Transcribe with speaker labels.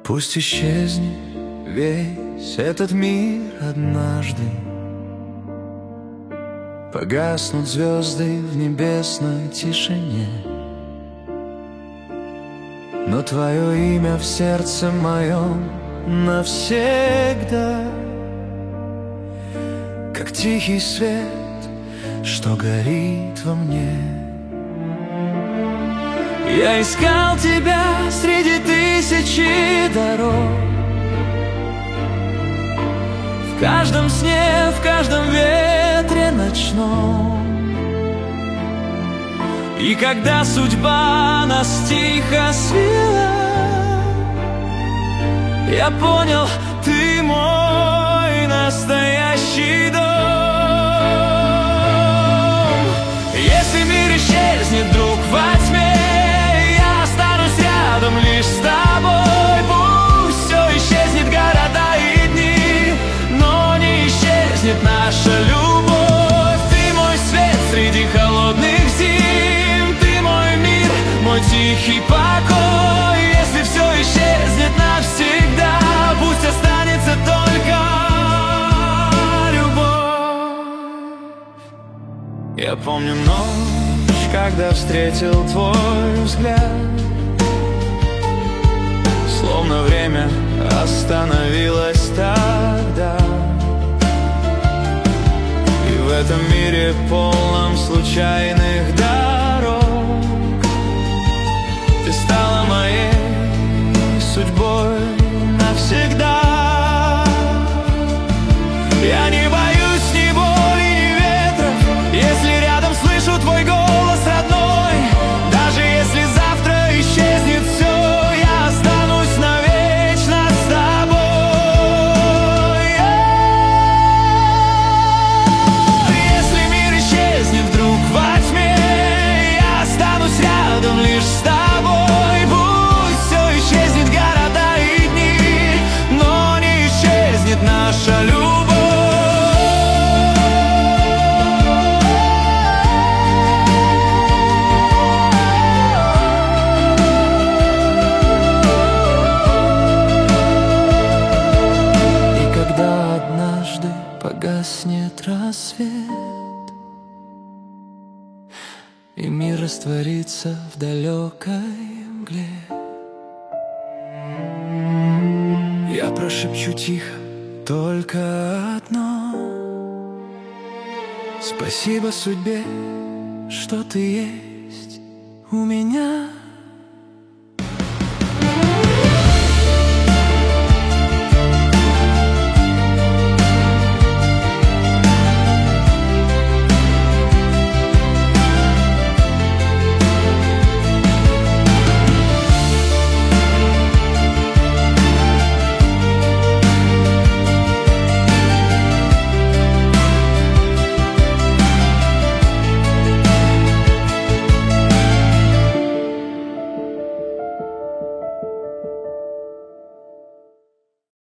Speaker 1: Пусть исчезнет весь этот мир однажды, погаснут звезды в небесной тишине, но твое имя в сердце моем навсегда, как тихий свет, что горит во мне. Я искал тебя среди тысячи дорог, в каждом сне, в каждом ветре ночном. И когда судьба нас тихо свела, я понял, ты мой настоящий дом. Если мир исчезнет, друг, во тьме, я останусь рядом лишь с тобой. Пусть все исчезнет, города и дни, но не исчезнет наша любовь. Ты мой свет среди холодных зим, ты мой мир, мой тихий покой. Если все исчезнет навсегда, пусть останется только любовь. Я помню ночь, когда встретил твой взгляд, словно время остановилось тогда. И в этом мире, полном случайных дорог, ты стала моей судьбой навсегда. Я не боюсь ни боли, ни ветров, если рядом слышу твой голос родной. Даже если завтра исчезнет все, я останусь навечно с тобой. Если мир исчезнет вдруг во тьме, я останусь рядом лишь с тобой. Пусть все исчезнет, города и дни, но не исчезнет наша любовь. Погаснет рассвет, и мир растворится в далекой мгле, я прошепчу тихо только одно: спасибо судьбе, что ты есть у меня.